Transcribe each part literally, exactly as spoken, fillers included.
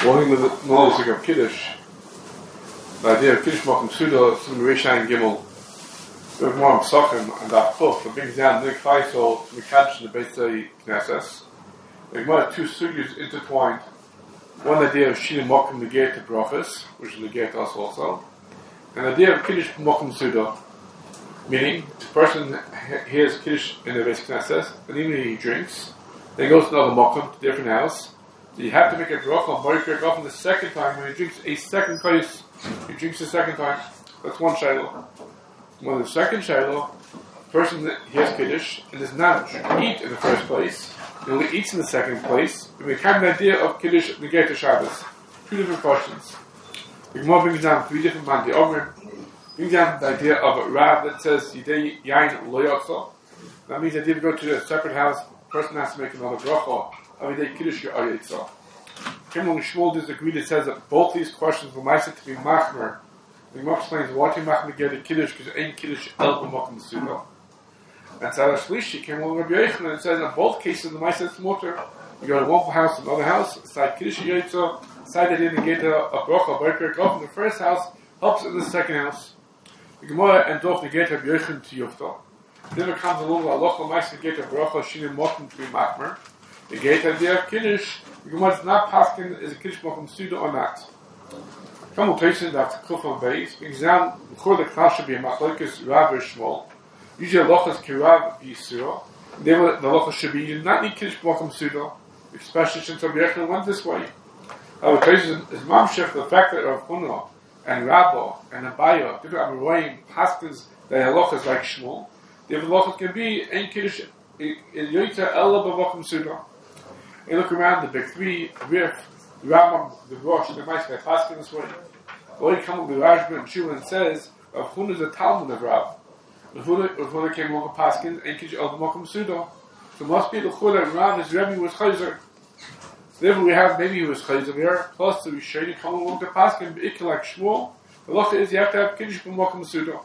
One thing with the knowledge of Kiddush, the idea of Kiddush Mokum Suda, some Risha and Gimel, we have more on Psachim and that Kuf, that brings down the Faisal, Mekadosh, and the Beit Knesses. We have two sugyas intertwined. One idea of Shina Mokum Negate to Brachas, which is Negate us also, and the idea of Kiddush Mokum Suda, meaning the person hears Kiddush in the Beit Knesses, and even he drinks, then he goes to another Mokum, to a different house. So you have to make a bracha on Moikrek often the second time when he drinks a second place. He drinks the second time. That's one shayla. When the second shayla, the person that hears Kiddush and does not eat in the first place, he only eats in the second place, and we have an idea of Kiddush Negate Shabbos. Two different questions. The Gemara brings down three different man. The Omer brings down the idea of a Rav that says Yidei Yain Lo Yotza. That means that if you go to a separate house, the person has to make another bracha. I mean, Kiddush your Ayetza. Kimon Shmuel disagree that says that both these questions were ma'aseh to be machmer. The Gemara explains why to machmer get a Kiddush because ain't Kiddush el b'mokum suda. And Tzara Shlishi came along Rabbi Yochanan and says in both cases the ma'aseh is motor. You go to one house, another house, side Kiddush Ayetza, side they didn't get a, a bracha, a breaker, go from the first house, helps in the second house. The Gemara and off the gate Rabbi Yochanan to Yufta. Then it comes along a local ma'aseh get a bracha shinin mokum to be machmer. The gate idea of Kiddush, the Gemara is not paskin is a Kiddush Mokum Suda or not. Come on, after Kufan Beis, exam before the class should be a Machlokes Rav or Shmuel. Usually, the Lochas Kirav Yisura. The Lochas should be you do not need Kiddush Mokum Suda, especially since Rabbi Yochanan went this way. Our Taisin is Mamshech the fact that Rav Huna and Rabba and Abaya, different Amoraim, paskins the Halachas like Shmuel. The Halachas can be ein Kiddush Yoyta Ella B'Mokum Suda. You look around the big three, Rif, the Rambam, the Rosh, and the Ma'aseh Paskin this way. Or he comes with the Rajba and Shua and says, Rav Huna is a Talmud of Rav. Rav Huna came along with Paskin and Kish El B'Mokum Suda. So must be the Chula and Rav, his Rebbe was Chayzer. So therefore we have, maybe he was Chayzer here, plus the Rishayim come along to Paskin, B'Ikkel like Shmuel. The Locha is you have to have Kiddush B'Mokum Suda.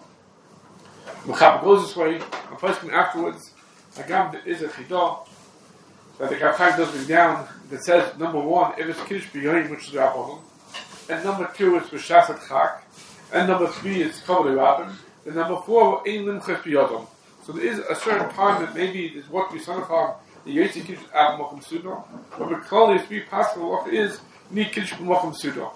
Mechab goes this way, and Paskin afterwards, Agam there is a Chidah. That the Kafchak does bring down that says number one, if it's Kiddush B'Yoyim, which is the Rabbanon, and number two it's B'Shasat Chak, and number three it's Kavod Rabbin, and number four Ein Limches B'Yodom. So there is a certain time that maybe is what we son of the Yotzi Kiddush Ab Mokum Suda, but the clearly three possible what is need Kiddush Mokum Suda.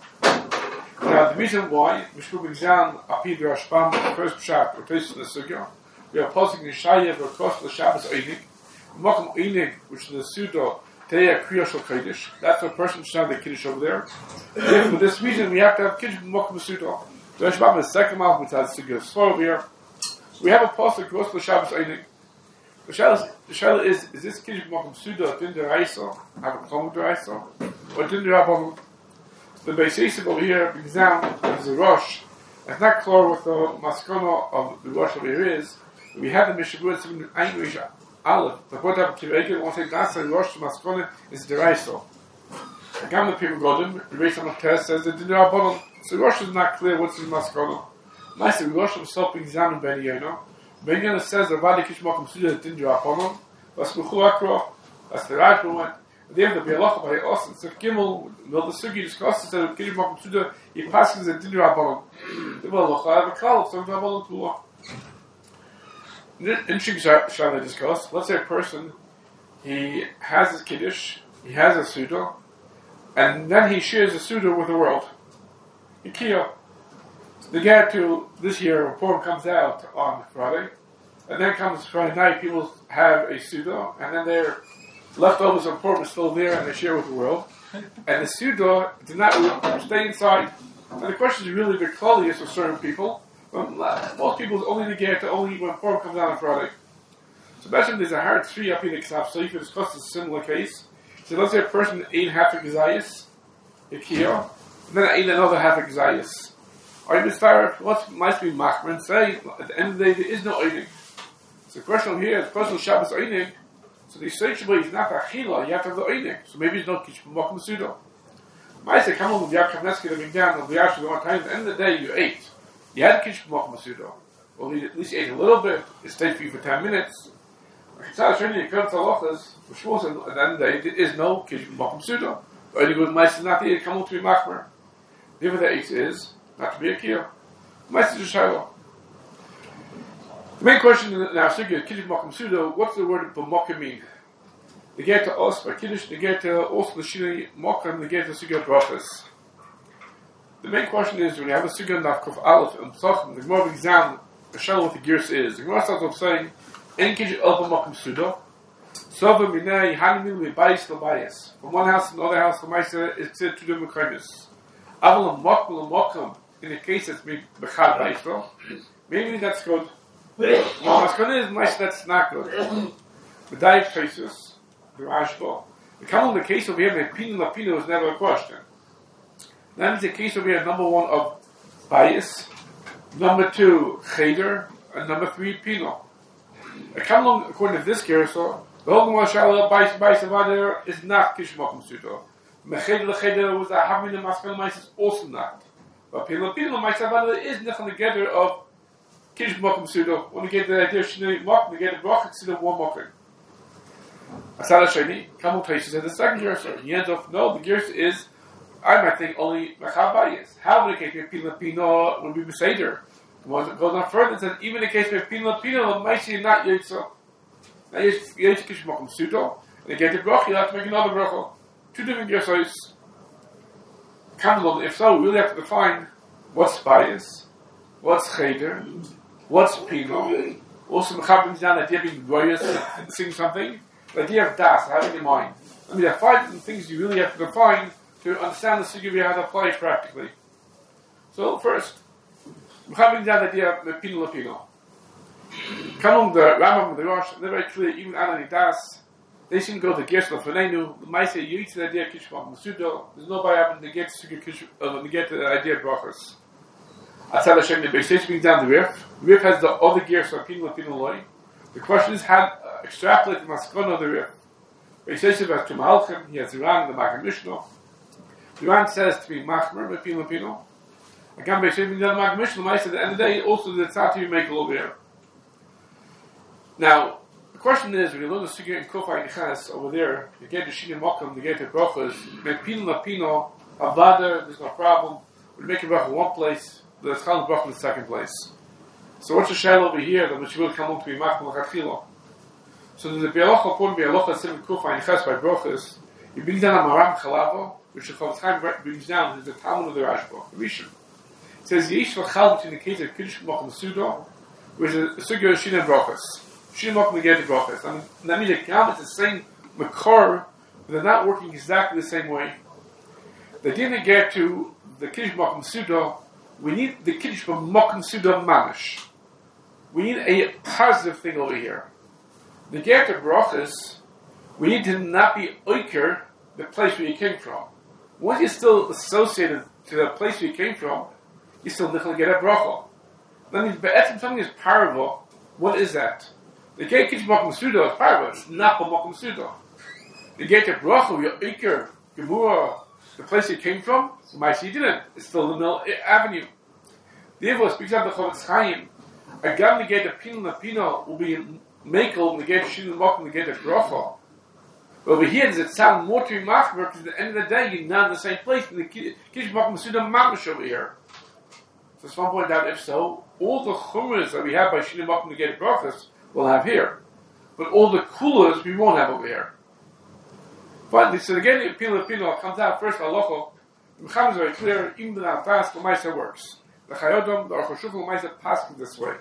Now the reason why which brings down Apid Rashbam the first Pshat or Tosis in the Sugya, we are posting in Shayev across the Shabbos Einik. Mokum Einig, which is the Suda, Teya Kriya Shal Kiddush. That's a person should have the Kiddush over there. And for this reason, we have to have Kiddush Mokum Suda. The Rashbam is the second month, which has to give slow over here. We have a pasuk across the Shabbos Einig. The Shaila is, is this Kiddush Mokum Suda Din Deraisa, have a Klom Deraisa, or Din Derabbanon? The Beis Yosef over here brings down as a Rosh. It's not clear what the Maskana of the Rosh over here is. We have the Mishabur in Ein Risha. Aleph, the what happened to Egel, won't say that's a Rosh Maskona is the Raiso. Again, the people got him, the Reis Test says that the Rabbanon, so Rosh is not clear what's his Maskona. Nice, the Rosh himself examined Ben Yonah. Ben Yonah says that Vadi Kishmakum Suda didn't do Rabbanon, that's Mukhul Akro, that's the Rajba went. At the end of the Bialacha by us, and Sef Gimel, Mil the Sugi discussed that Kishmakum Suda, he passes that didn't do Rabbanon. The Bialacha, I have a call, so Rabbanon to law. Interesting shall I discuss. Let's say a person, he has his Kiddush, he has a Suda, and then he shares the Suda with the world. Ikea. So they get to this year, a report comes out on Friday, and then comes Friday night, people have a Suda, and then their leftovers of pork is still there, and they share with the world. And the Suda did not stay inside. And the question is really the closest for certain people. Um, most people only negate to only when Purim comes out on Friday. So imagine there's a hard three up in the Ksav, so you can discuss a similar case. So let's say a person ate half a Gazayas, a Kiyah, and then ate another half a Gazayas. Are you Mister what might be Machmer and say, at the end of the day, there is no eating. So the question here is, the person Shabbos eating, so the essentially is not a Achila, you have to have the eating. So maybe it's not Kishma Mokum Suda. Might say, come on with Yaakov Neski living down, and we actually one time, at the end of the day, you ate. You had Kiddush B'Mokum Suda. Well, you at least ate a little bit. It stayed for you for ten minutes. It's not showing you come to halachas. For Shmuel, at the end of the day, there is no Kiddush B'Mokum Suda. Or any good mice is not the come to be machmer. The other eight is not to be a kill. Mice is a shiloh. The main question in our sugya, Kiddush Mokum Sudo, what's the word b'mokum mean? They get to us by Kiddush, they get to also the Shini Mokum, they get to sugya brachas. The main question is, when you have a sugya in Kuf Aleph and Psachim, the Gemara exam, the shiloh what the gears is. The Gemara starts off saying, En Kiddush El b'mokum Sudo, Sova Minei Hanimil V'bayis L'bayis. From one house to another house, the Maisa is said to do Mekaymis. Aval Mokum L'mokum, in the case that's Bechad Bayis, maybe that's good. Well, Maskana is Maisa that's not good. The Daif faces, the Rashba. The Kamal, the case over here, Mepino Lapino is never a question. That means the case over here, number one of Bayis, number two, Cheder, and number three, Pino. The Kamal, according to this carousel, the whole Gemara Shalom Bayis Bayis Avadir is not Kiddush Mokum Sudo. Mecheder Lecheder was a Havmin and Maskana Maisa is also not. But Pino Pino Maisa Avadir is nothing together of Kiddush Mokum Sudo. When we get the idea of Shinoi Mokum, we get the Brachot Sudo one Mokum. Asala Shani, Kamal places in the second carousel. He ends off, no, the gears is, I might think only Mechad Bayis. How in the case of Pino Pino would be Beseder? The one that goes on further says, even in the case of Pino Pino, Maisa is not Yitzah. Now you have to Kiddush Mokum Sudo, and you get the bracha, you have to make another bracha. Two different gersos. If so, we really have to define what's bias, what's cheder, what's pino. Also, Mechab brings down the idea of being joyous, saying something. The idea of das, having in mind. I mean, there are five different things you really have to define to understand the sugya we have to apply practically. So, first, Mechab brings down the idea of pino lapino. Come on, the Rambam and the Rosh, they're very clear, even Anani Das, they seem to go to Gersh Lefenenu, the Maisa, you eat the idea of Kiddush Mokum Sudo, there's nobody happening to get to get the idea of Brachos. Atzal Hashem, the Beis brings down the Rif, the Rif has the other Gersh of Pino Pino Loi. The question is how uh, extrapolate the Maskana of the Rif. Beis has two Mahalchim, he has Iran, the Magen Mishnah. Iran says to be Machmer, but Pino Pino. Again, Beis brings down the Magen Mishnah, Maisa, at the end of the day, also the Tzati you make over here. Now, the question is, when you learn the Sugya in Kufay Nichas over there, you get the Shini Mokum, you get the Brachas, make Pino Lapino, Avada, there's no problem. We make a Bracha in one place, the Chal Bracha in the second place. So what's the shayla over here that which will come on to be Machmal Chachilo? So there's a Bialocha upon Bialocha Sim Kufay Nichas by Brachas, he brings down a Maram Chalavo, which the Chal Chaim brings down, is the Talmud of the Rashba, the Rishon. It says, Yesh V'chal between the case of Kiddush Mokum Sudo, which is the Sugya of Shini Brachas. Shouldn't walk get the brachas. I mean, that means the Gam is the same makor, but they're not working exactly the same way. They didn't get to the Kiddush Mokum Sudo. We need the Kiddush Mokum Sudo mamish. We need a positive thing over here. The get the brachas, we need to not be oiker the place where you came from. Once you're still associated to the place where you came from, you still need to get a bracha. That means, but something is parable. What is that? The gate Kiddush Mokum Sudo is parable. It's not Mokum Sudo. The gate of bracha, your Iker, Gemura, the place you came from, my see didn't. It's still the Mill Avenue. Therefore, speaks of the Chofetz Chaim. Again, the gate of Pino Lapino will be Mekel, the gate of Shinu Mokum, the gate of bracha. But over here, does it sound more to be machmer? Because at the end of the day, you're not in the same place. In the Kiddush Mokum Sudo mamish over here. So, at one point out, if so, all the chumras that we have by Shinu Mokum, the gate of brachas, we'll have here. But all the coolers we won't have over here. Finally, so again, Pino Pino comes out first by Locho. The Mecham is very clear, even the Nafas, the Maisa works. The Chayodom, the Aruch HaShulchan, the Maisa passes this way.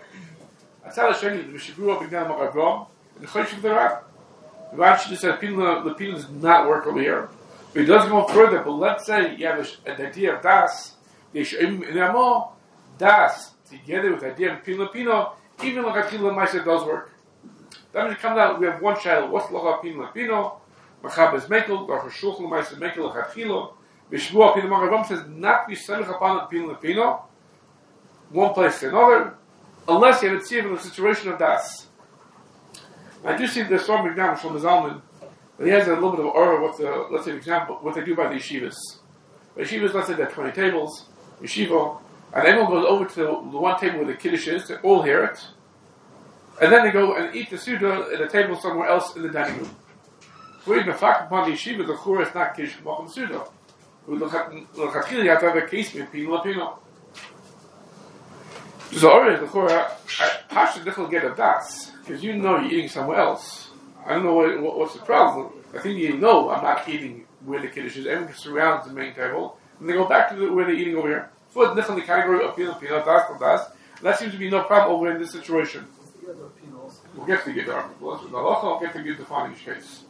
Atzal Hashem, the Mishabura, Big Dan Magavrom, and the Chodesh of the Rab. The Rab should have said, Pino, the Pino does not work over here. But he does go further, but let's say you have a, an idea of Das, the Yeshayim in Amo, Das, together with the idea of Pino Pino, even like Achila Maisa does work. That means it comes out, we have one shadow. What's Locha Pino Lapino? Machab is Mekel, Baruch HaShulchan Maisa Mekel Achila. Vishvua Pino Magavam says not be Semich upon Pino Lapino, one place to another, unless you have a tzivah in the situation of Das. I do see the Storm example from the Zalman, but he has a little bit of aura what the, let's say, example, what they do by the yeshivas. By yeshivas, let's say there are twenty tables, yeshiva, and everyone goes over to the, the one table where the kiddush is, they all hear it, and then they go and eat the suda at a table somewhere else in the dining room. So even the fact upon the yeshiva, the chur is not Kiddush Mokum Suda. Look at you have to have a case with Pino Lapino. So already the chur, Pasha Dichel get a das, because you know you're eating somewhere else. I don't know what, what, what's the problem. I think you know I'm not eating where the Kiddush is. Everything surrounds the main table. And they go back to the, where they're eating over here. So it's Dichel the category of Pino Pino, Das for Das. And that seems to be no problem over in this situation. We'll get to the Gedar. We'll get to the defining each case.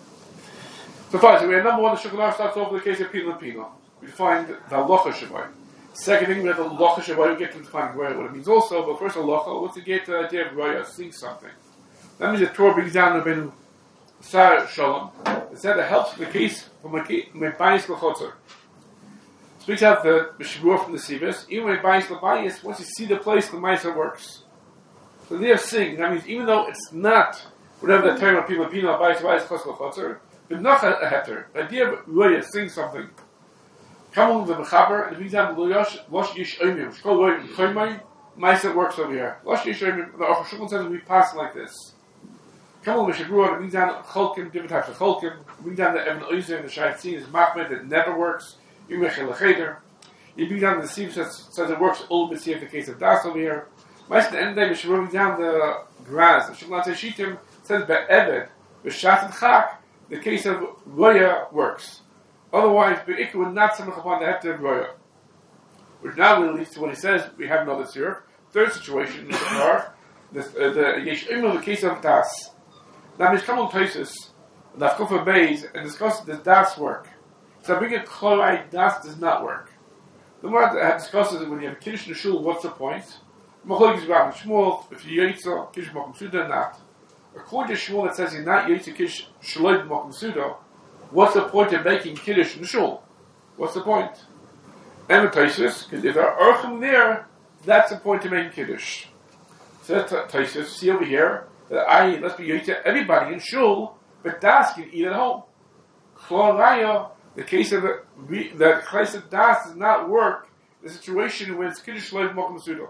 So fine, so we have number one, the Shulchan Aruch starts off with the case of Pino and Pino. We define the Halacha Shabbai. Second thing, we have the Halacha Shabbai, we get to define what it means also, but first Halacha, what's the get the idea of Raya, seeing something? That means the Torah brings down the Ben Sar Shalom. It said it helps the case from a Bayis L'chotzer. Speaks out the Shibur from the Sivis, even when Bayis L'bayis, once you see the place, the Maisa works. So they are seeing, that means even though it's not, whatever the term of Pino Pino, Bayis L'bayis, Chos L'chotzer, but not a heter. The idea of Raya, seeing something. Come on the Mechaber, and it means that Losh Yish Oimim, Shkol Roim, Choymaim, Maisa works over here. Losh Yish Oimim, the Aruch HaShulchan says we pass like this. Come on the Shabruah, it means that Cholkim, different types of Cholkim, it means that the Evan Oizer and the Shaitzin is Machmed, that never works. Yumechel Lecheder. It means that the Siv says, says it works only in the case of Das over here. Maisa at the end of the day, the Shabruah brings down the Graz. The Shulchan says Shitim says Be'eved, B'Shat and Chak, the case of Roya works. Otherwise, Be'ikah would not stomach upon the heter of Roya. Which now will lead to when he says, we have another syrup. Third situation, in the car, the Yesh Imel, the case of Das. Now, he's come on places, and I've come for Beis, and discuss does Das work? So I bring a chloride, Das does not work. The more I have discussed is when you have a Kiddush in the shul, what's the point? Machlokes is Rav and Shmuel, if you Yitza, Kiddush Mokum Suda, not. According to Shmuel, it says you're not Yitza Kiddush Shaloi Mokum Suda. What's the point of making Kiddush in the shul? What's the point? And the Taisus, because if there are Urchim there, that's the point of making Kiddush. So Taisus, see over here, that I, let's be Yitza, everybody in shul, but Das can eat at home. Chlor Raya, the case of the, the case of Das does not work in the situation when it's Kiddush Shaloi Mokum Suda.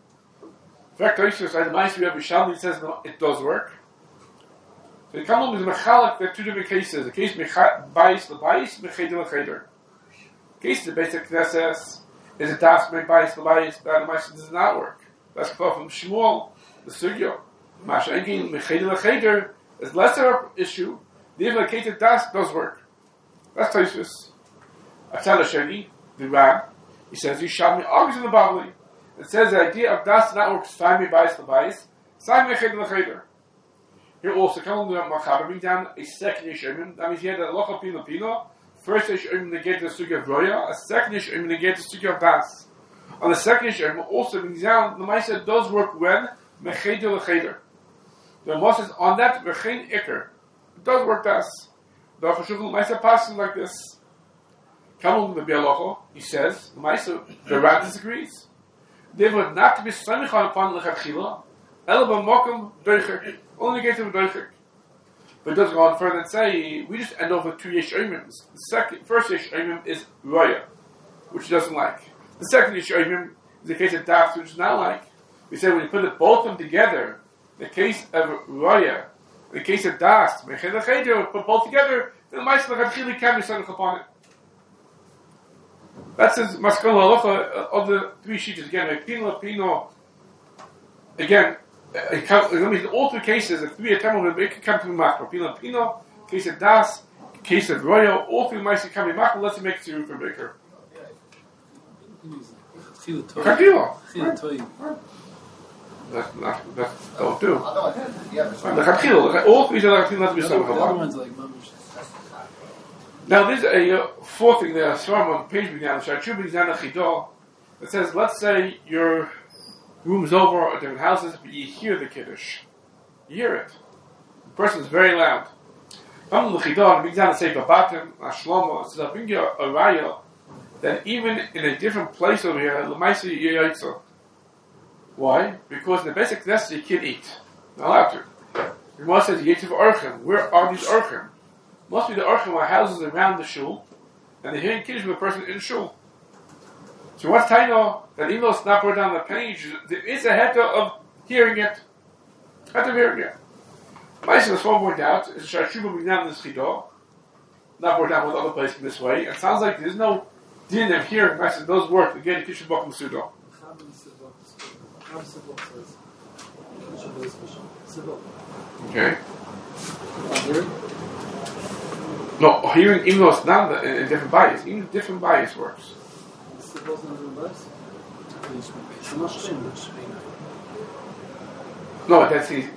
In fact, Taisus, I advise you, Yerushalmi says no, it does work. So the Kalam is Mechalik, there are two different cases. The case Bayis L'bayis, Mecheder L'cheder. The case of the basic Knesses is a Das made Bayis L'bayis, but the Maisa does not work. That's called from Shmuel, the Sugyo. Masha Enkin, Mecheder L'cheder is lesser issue. The even the case of Das does work. That's Taisus. Atzal Sheni, the Ram, he says, you shall me argues in the Babli. It says the idea of Das not works, Saimi Bayis L'bayis, Saimi Mecheder L'cheder. Here also, come on the Machaber, bring down a second Yesh Oimim. That means he had a Locha Pino Pino. First Yesh Oimim negate the Sugya of Roya. A second Yesh Oimim negate the Sugya of Das. On the second Yesh Oimim also brings down, the Maisa does work when Mecheder L'cheder. The Rambam says, on that, Mechein Iker. It does work Das. The Aruch HaShulchan Maisa passes like this. Come on the Bialocho, he says, the Maisa, the Ram disagrees. They would not to be Samichan upon L'chadchila, Ela B'mokum Doichek. Only get to the Doichik. But it does go on further and say, we just end off with two Yesh Oimim. The second, first Yesh Oimim is Roya, which he doesn't like. The second Yesh Oimim is the case of Das, which is not like. We say when you put it, both of them together, the case of Roya, the case of Das, Mecheder L'cheder, put both together, then the Maisa L'chadchili can be settled upon it. That's his Maskal Halacha of the three sheets. Again, Pino, Pino, again, it comes, I mean, in all three cases, the three attempts it can come to Machma. Pino Pino, case of Das, case of Royal, all three mice can come to Machma. Let's make it for Baker. Chakila. That's not, that's, don't do. The Chakila, all three are not to be so. Now, there's a uh, fourth thing there, Svarm on page began, Shachub is down a Chidah, that says, let's say your room's over at different houses, but you hear the Kiddush. You hear it. The person is very loud. Come to the Chidah, brings down the Sefer Batim, Ashlomo, it says, I'll bring you a raya, that even in a different place over here, L'maisa Yaitza. Why? Because in the basic Knesset you can't eat. Not allowed to. The Gemara says, Yetziv Orchim. Where are these Orchim? Must be the Orchim are houses around the shul, and they're hearing Kiddush with a person in shul. So what's Taino? That even though it's not brought down the page, there is a heta of hearing it. Heta of hearing it. Ma'aseh was pointed out is Sharshuba B'Gnam Nischido, not worked out with other places in this way. It sounds like there's no din of hearing Ma'aseh those work again Kishu Bakum Sudo. Okay. No, hearing even though it's not in, in different bias, even different bias works. No, that's easy.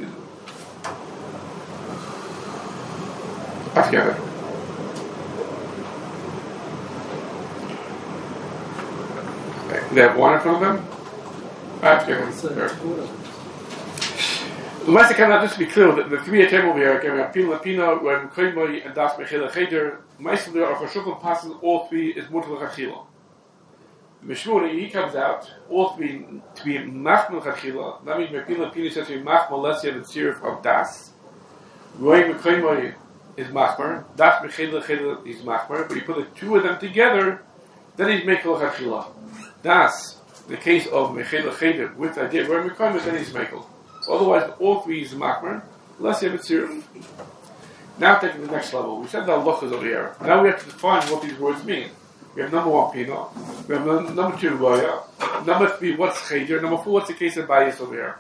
I forget it. Okay. They have one in front of them? I forget it. The last thing just to be clear, the, the three table over here, again, we have Pino Lapino, we have Mekhoimoi, and Das Mechila Cheder. Meistens there are Chashukal passes, all three is Mutal Chachila. The Mishmuri, he comes out, all three to be Machmal Chachila. That means Mekhoimoi Lapino says to be Machmal, less you have the Tzirif of Das. Roy Mekhoimoi is Machmer, Das Mechila Cheder is Machmer, but you put the two of them together, then he's Mechila Chachila. Das, the case of Mechila Cheder, with the idea of Roy Mekhoimoi, then he's Mechila. Otherwise, all three is Machmer, unless you have a tziruf. Now taking the next level. We said the halachas over here. Now we have to define what these words mean. We have number one, Pino. We have number, number two, Roya. Number three, what's Cheder. Number four, what's the case of bias over here.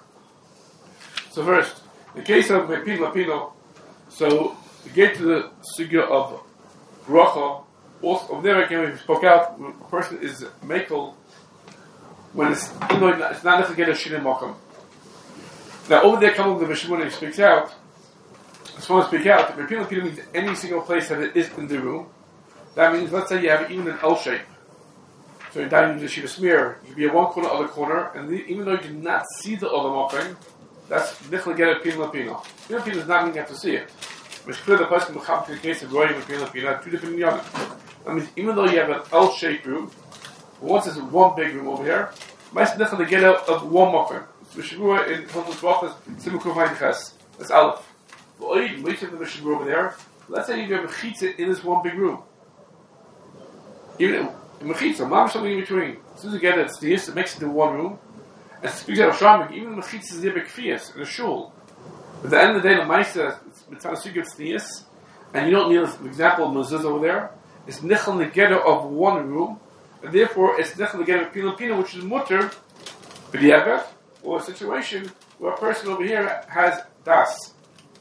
So first, the case of Pino, Pino. So, we get to the sugya of Bracha. Also, over there again, we spoke out, when a person is Mekel, when it's, you know, it's not necessarily get a Shinin Mokum. Now, over there, coming the Mishmuni speaks out. I just want to speak out. If Pino Pino means any single place that it is in the room, that means, let's say you have even an L shape. So you're dining with a Shiva smear, you could be at one corner, other corner, and the, even though you do not see the other mopping, that's Nichla get a Pino Pino. Pino Pino does not mean you have to see it. It's clear the person will come to the case of Roy and Pino Pino, two different yonim. That means, even though you have an L shaped room, once there's one big room over here, might Nichla get out of one mopping. Mishavua in Hilchos Brachos, Simukov Ha'inches. That's Aleph. V'oid, wait till the Mishavua over there. Let's say you have a chitza in this one big room. Even a mechitza, mamish something in between. As soon as you get it, it's the it makes it into one room. And speaks out of Shamik, even the mechitza is there b'kfiyas in a shul. But at the end of the day, the Maisa, it's not a secret tznius, and you don't need an example of mezuzah over there. It's nichel negeda of one room, and therefore it's nichel negeda of pino pino, which is mutter, b'diavad, or a situation where a person over here has das.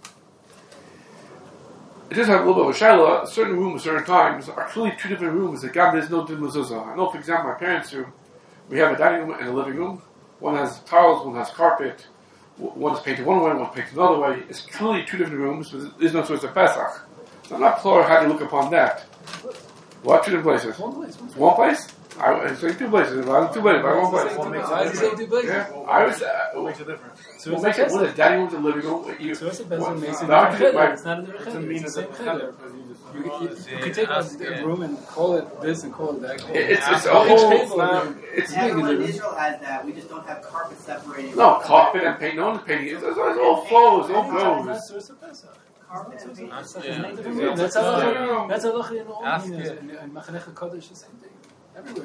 It does have a little bit of a shaila. Certain rooms, certain times, are clearly two different rooms that God there's no din mezuzah. I know, for example, my parents' room, we have a dining room and a living room. One has tiles, one has carpet. One is painted one way, one is painted another way. It's clearly two different rooms, but there's no choice of Pesach. So I'm not clear how to look upon that. What? Two different places? One place. One, one place? I was saying two places. I was two places. I one place. What makes Why is he saying two places? Yeah. I was. Uh, what makes a difference? So what makes it? What is dining room, the living room? You, so what's the best one makes it? It's not a different cheder. It's the same cheder. You, you, you could take a room and call it this and call it that. Call it, it's it it's a whole. It's, it's everyone in Israel has that. We just don't have carpet separating. No carpet and paint. No one's painting. It's, it's all flows. All goes. Carpet and paint. That's how. That's how. In all in Machanech Kodesh, the same thing. Everywhere.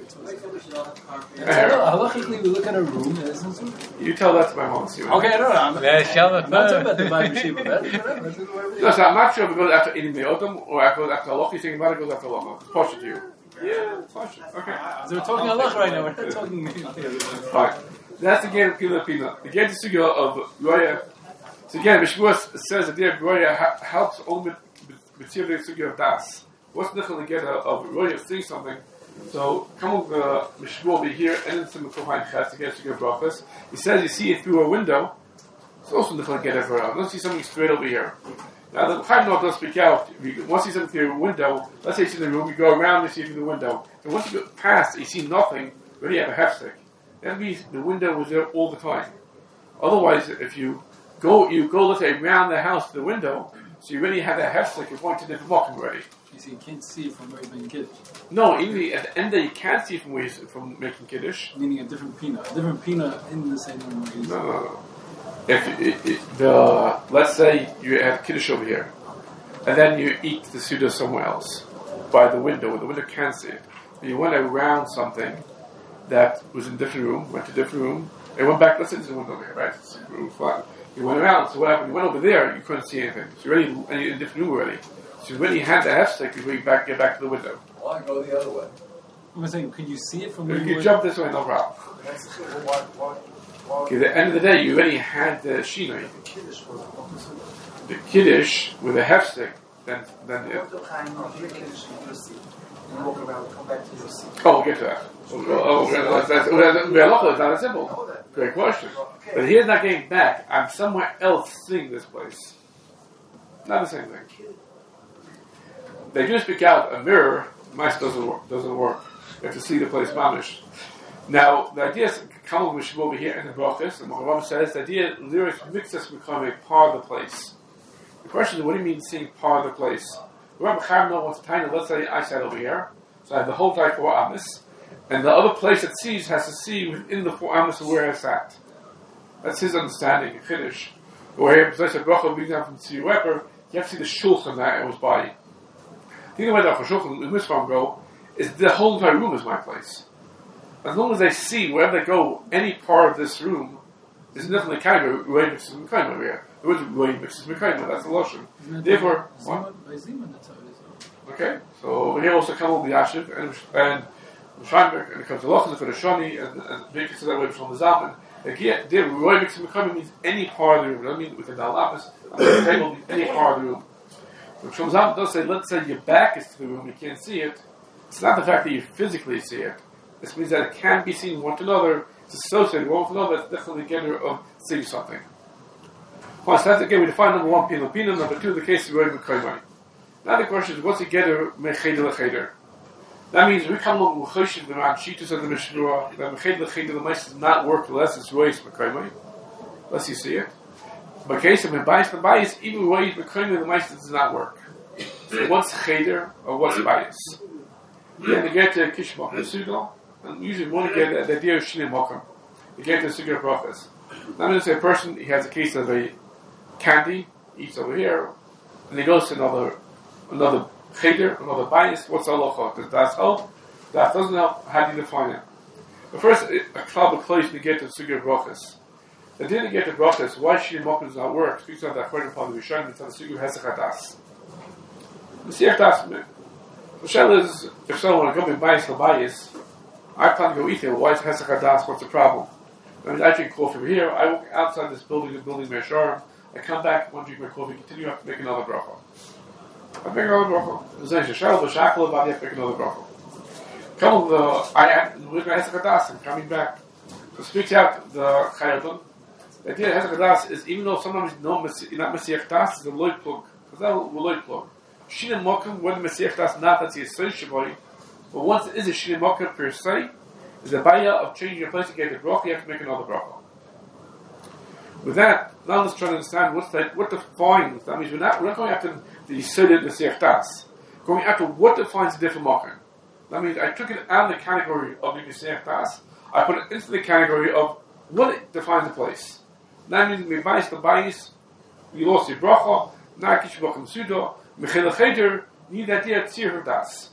Halachically, we look at a room. You tell that to my mom. See okay, I don't know. I'm not talking about the Bible sheet, but no, so I'm not sure if it goes after eating me'otam or if it goes after halach. You're thinking about it goes after halach. It's partial to you. Yeah, it's partial. Okay. So we're talking halach right now. We're not talking. Fine. That's again Pila Pina. Again, the sugya of Goya. So again, Mishmur says that the Goya helps only with the sugya of Das. What's the nichel again of Goya saying something? So, come with the Mishmur over here, and then some Kohain Chas, again, sugya brachas. He says you see it through a window. It's also nichel again of Goya. Let's see something straight over here. Now, the Chaim Noach does speak out. If you want to see something through a window, let's say it's in the room, you go around and see it through the window. And once you go past, you see nothing, you already have a hefsek. That means the window was there all the time. Otherwise, if you go, you go, let's say, around the house to the window, so you already have that hefsek, you're going to different mokum already. You see, you can't see from where you're making kiddush. No, even at the end that you can't see from where you're from making kiddush. Meaning a different pina, a different pina in the same room. Where no, no, no. If it, it, the let's say you have kiddush over here, and then you eat the suda somewhere else by the window, where the window can't see it. And you went around something that was in a different room, went to a different room, and went back. Let's say there's a window over here, right? It's room flat. You went around, so what happened? You went over there, you couldn't see anything. So you're already and you're in a different room already. So when you had the hefsek, you went back, get back to the window. Why go the other way? I'm saying, could you see it from where If you you were? jump this way, no problem. That's why, why, why, Okay, at the end of the day, you already had the shinoi. the kiddush was The kiddush with a hefsek, then then it. What the time of your kiddush in your seat? You walk around, come back to your seat. Oh, we'll get to that. Oh, oh, that's, that's, that's, we are local, it's not that simple. Great question. But here's not getting back. I'm somewhere else seeing this place. Not the same thing. They do speak out a mirror. Mice doesn't work. Doesn't work. You have to see the place mamish. Now the idea is come with over here in the brachas. And Maharam says the idea lyrics mixes become a part of the place. The question is, what do you mean seeing part of the place? Rabbi Chaim wants to tiny. Let's say I sat over here, so I have the whole type four amis, and the other place that sees has to see within the four amis of where I sat. That's his understanding in Chiddush. Where he says a bracha being down from Tzir Weber, you have to see the shulchan that it was by. The only way that for shulchan in this farm go is the whole entire room is my place. As long as they see wherever they go, any part of this room is definitely kind of Roy mixes Mekayim over here. It was Roy mixes Mekayim, that's the lotion. Therefore, what? By Zima, that's how it is. Okay, so over here also come over the Yashiv and and Sheinberg, and it comes to Lochas for the Shani and and they consider that way from the Zalman. Again, there Roy mixes Mekayim means any part of the room. I mean within the Alapas, the table means any part of the room. When Shom Zalman does say, let's say your back is to the room, you can't see it. It's not the fact that you physically see it. This means that it can be seen one to another. It's associated one with another. It's definitely a getter of seeing something. Well, so that's again, we define number one, Pino Pino. Number two, the case of Roy Mekayim. Now the question is, what's a getter Mecheder Lecheder? That means we come along with Choshev, the Ram Shitus of the Mishnah, that Mecheder Lecheder, the mice does not work unless it's Roy Mekayim. Unless you see it. But case of Mebayis, the bias, even Roy Mekayim, the mice does not work. So what's Cheder or what's bias? Then they get to Kishmach, the Sugal. And usually we want to get the idea of Shinem Mokum. You get the Sugar Brachas. Now I'm going to say a person, he has a case of a candy, eats over here, and he goes to another another cheder, another bias. What's halacha? Does that help? That doesn't help. How do you define it? But first, a club of place to get to Sugar Brachas. The didn't get to Brachas, why Shinem Mokum does not work? Speaks of that according to the Rishon, it's on the Sugar Hesachadas. The Siach Das, the shell is, if someone want to go and bias the bias, I plan to go eat there. Why is Hesach Hadas? What's the problem? I mean, I drink coffee over here. I walk outside this building, the building Me'asharim. I come back, want to drink my coffee, continue, I have to make another bracha. I make another bracha. There's a shashal, the shakla, but I have to make another bracha. Come on, the, I am, with my Hesach Hadas, I'm coming back. So speaks out the Chayadon. The idea of Hesach Hadas is, even though sometimes you're not Mesiach Das, it's a loy plug. Because that will loy plug. Shinem Mokum, when Mesiach Das, not that's the association body. But once it is a Shinem Mokum per se, is a baya of changing your place to get the bracha, you have to make another bracha. With that, now let's try to understand what's that, what defines. That means we're not, we're not going after the Yisodid Mesiach Das. Going after what defines a different Mokum. That means I took it out of the category of the Mesiach Das, I put it into the category of what it defines the place. That means we bias the bias, you lost your bracha, now kish bracha sudo, mechel cheder, need that idea tzir das.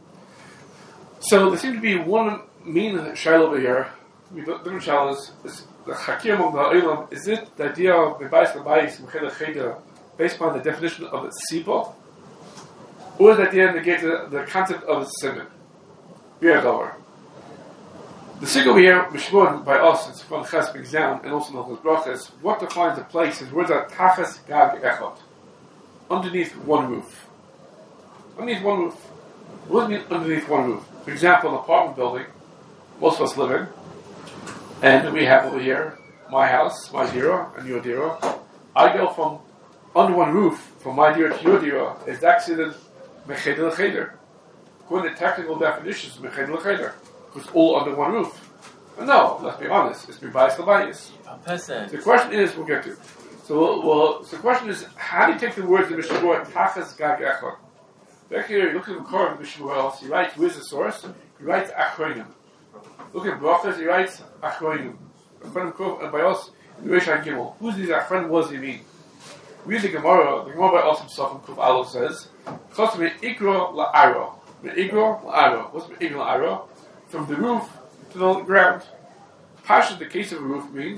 So there seems to be one main shail over here. Different shail is, is the hakir among the olam. Is it the idea of mebayis lebayis mechel cheder based upon the definition of the siba, or is that the negate the, the concept of the simon? We are over. The sig over here, mishmon by us, it's from Ches brings down, and also in the brachas. What defines the place is words are tachas gag echot, underneath one roof. Underneath one roof. What does it mean underneath one roof? For example, an apartment building, most of us live in, and we have over here my house, my dira, and your dira. I go from under one roof, from my dira to your dira, is actually the mecheder cheder. According to technical definitions, mecheder cheder, because all under one roof. But no, let's be honest, it's bias the bias. The question is, we'll get to. So, we'll, we'll, so the question is, how do you take the words of Mishnah Tachas Gag Echad? Back here, look at the Korah of Mishnah. He writes, where's the source? He writes Achronim. Look at Brachas, he writes Achronim. And by us, in Reish Gimel. Who's these Achronim? What does he mean? Read the Gemara. The Gemara by us himself in Kuf Aleph says, Chos me Ikro la'ara. Me Ikro la'ara. What's me Ikro la'ara? From the roof to the ground. Pasha, the case of a roof, means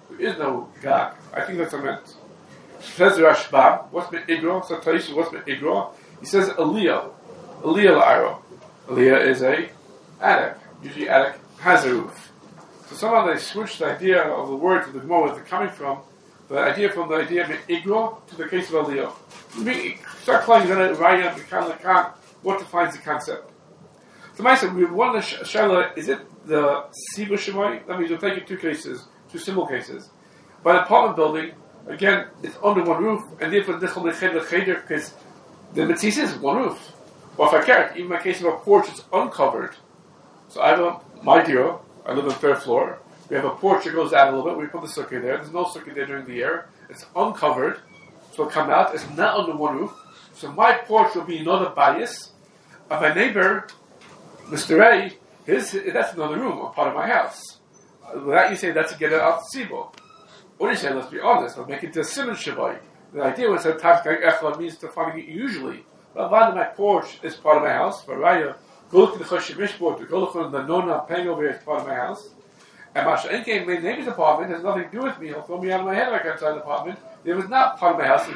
There is no gag. I think that's a meant. Says the Rashbam, what's me'igro? So Taisha, what's me'igro? He says aliyah. Aliyah la'aro. Aliyah is a attic. Usually attic has a roof. So somehow they switched the idea of the words of the Gemara where they're coming from, the idea from the idea of me'igro to the case of aliyah. Start calling that a raya, mekan lekan, what defines the concept. So I said, we have one shayla, is it the Siva Shemai? That means we'll take it two cases, two simple cases. By an apartment building, again, it's under one roof, and therefore because the mitzvah is one roof. Or if I care, even in my case of a porch, it's uncovered. So I have a, my dear, I live on the third floor, we have a porch that goes out a little bit, we put the sukkah there, there's no sukkah there during the year, it's uncovered, so it'll come out, it's not under one roof, so my porch will be another bias, and my neighbor, Mister A, his, that's another room, a part of my house. Without you say that's to get it out the Sibo. What do you say? Let's be honest. Let's make it to Simon Shabbai. The idea was that Tafkak Echad means to find it usually. But one of my porch is part of my house. For Raya, go look at the Choshevish board, to go look at the Nona paying over here is part of my house. And Masha Enke, my neighbor's apartment has nothing to do with me. He'll throw me out of my head like outside the apartment. It was not part of my house.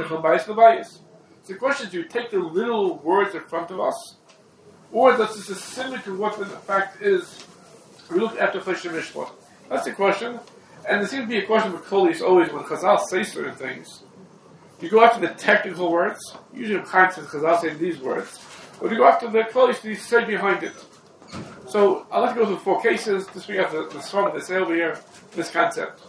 So the question is, do you take the little words in front of us? Or does this is similar to what the fact is? We look at the Choshev Mishpat. That's the question. And there seems to be a question with Kolis always when Chazal say certain things. Do you go after the technical words? Usually in Chaim says Chazal say these words. Or do you go after the Kolis that you say behind it? So I'll have to go through four cases. This we have the, the song of the sale over here, this concept.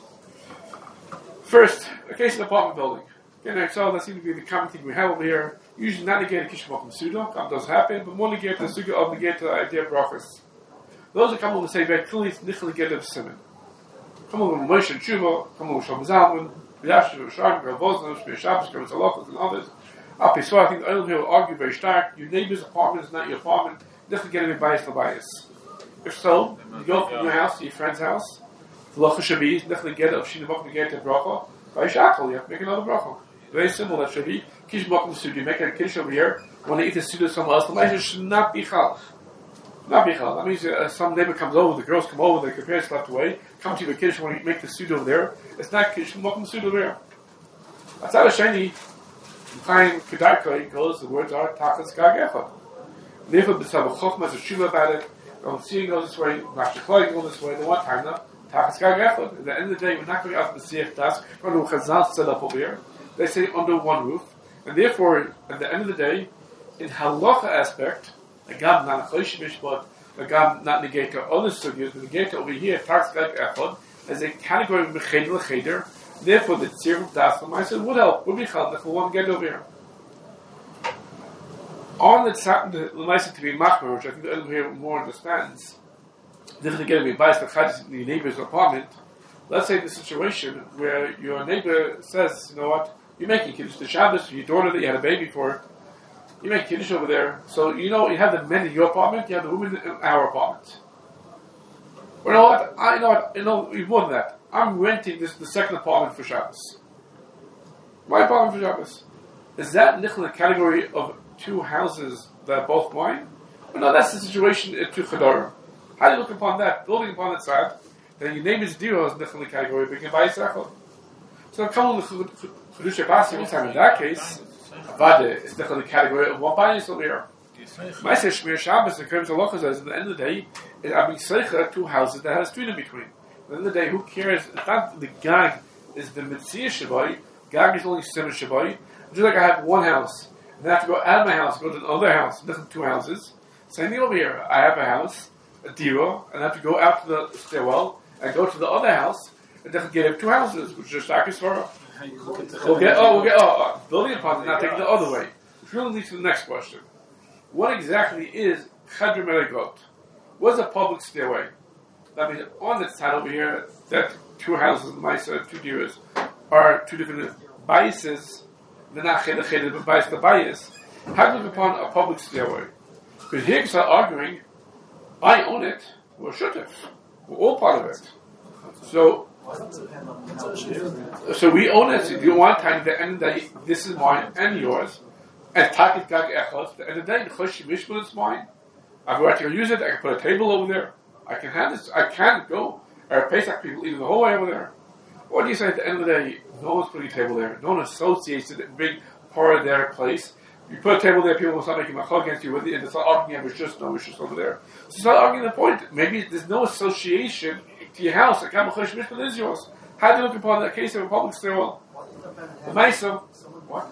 First, a case of an apartment building. Again, I saw that seems to be the common thing we have over here. Usually not negate a kishmok and suda, that does happen, but more negate the suga of negate the idea of brachas. Those that come on to say very clearly, it's nichel negate of simon. Come on with Moshe and Tshuva, come on with Shom Zalman, V'yashu, V'shag, V'vozna, Shmir Shabbos, Kevin Salachas, and others. Up so I think the Olam here will argue very stark, your neighbor's apartment is not your apartment, nichel negate of bias for bias. If so, you go from your house to your friend's house, the Locha Shabi, nichel negate of Shinabok negate of bracha, by Shachol, you have to make another bracha. Very simple, that should be Kish Mokum Suda. You make a Kiddush over here, when they eat the Suda somewhere else, the Maisha should not be Chal. Not be Chal. That means uh, some neighbor comes over, the girls come over, their parents left away, come to your Kiddush when you make the Suda over there. It's not Kish Mokum Suda over there. That's how Shani, Chaim Kedarkoi goes, the words are Tachas Gag Echad. Therefore, B'Tzav Chochmah is a Shuvah about it. When seeing goes this way, Rashi Chloe goes this way, they want time now. Tachas Gag Echad. At the end of the day, we're not going out to the Siach Das, we're going to Chazal set up over here. They say under one roof, and therefore, at the end of the day, in halacha aspect, a gam not a chosh mishpat, a gam not negate other sugyas, the negate over here, tax gag echad, as a category of mecheder lecheder. Therefore, the tzir of das l'maisa would help. Would be chal if we want to get over here. On the tzar the l'maisa to be machmer, which I think the other here more understands, this is going to be biased the chadis in the neighbor's apartment. Let's say the situation where your neighbor says, you know what, you're making Kiddush to Shabbos for your daughter that you had a baby for, you make Kiddush over there, so you know you have the men in your apartment, you have the women in our apartment. Well, you know what, I you know what, you know, even more than that, I'm renting this the second apartment for Shabbos. My apartment for Shabbos. Is that nichel in the category of two houses that are both mine? Well, no, that's the situation in two Chadarim. How do you look upon that? Building upon that side, then your neighbor's diro is nichel in the category, but you can buy a sechel. So come on the Chiddush Basi, one time in that case, Avada is nichel in the category of one bias over here. My say Shmir Shabbos, the Kerem Zalocha says, at the end of the day, I mean, Seicha, two houses that have a street in between. At the end of the day, who cares? It's not the Gag is the Mitzvah Shabbai, Gag is only Simon Shabbai. Just like I have one house, and I have to go out of my house, go to another house, different two houses. Same thing over here. I have a house, a diro, and I have to go out to the stairwell, and go to the other house, and then get two houses, which is Shakis Svara. We'll get, oh, we'll get, oh, oh, building upon it, not taking the other way. Which really leads to the next question. What exactly is Chadr Meragot? What's a public stairway? That means on the side over here, that two houses, Maisa, two diras, are two different biases. They're not cheder cheder, but bias the bias. How do we look upon a public stairway? Because here are arguing, I own it, we're shutef. We're all part of it. So, so we own it. So you want time at the end of the day, this is mine and yours. And takit gag echos, at the end of the day, the chosh mishpul is mine. I've got to use it, I can put a table over there. I can have this, I can go. Our Pesach people eating the whole way over there. What do you say at the end of the day? No one's putting a table there. No one associates it a big part of their place. You put a table there, people will start making a hug against you with it, and they start arguing, yeah, it's just no, it's just over there. So start arguing the point. Maybe there's no association to your house. Like Kamacholish Mishpat is yours. How do you look upon that case of a public stairwell? The Maisa. What?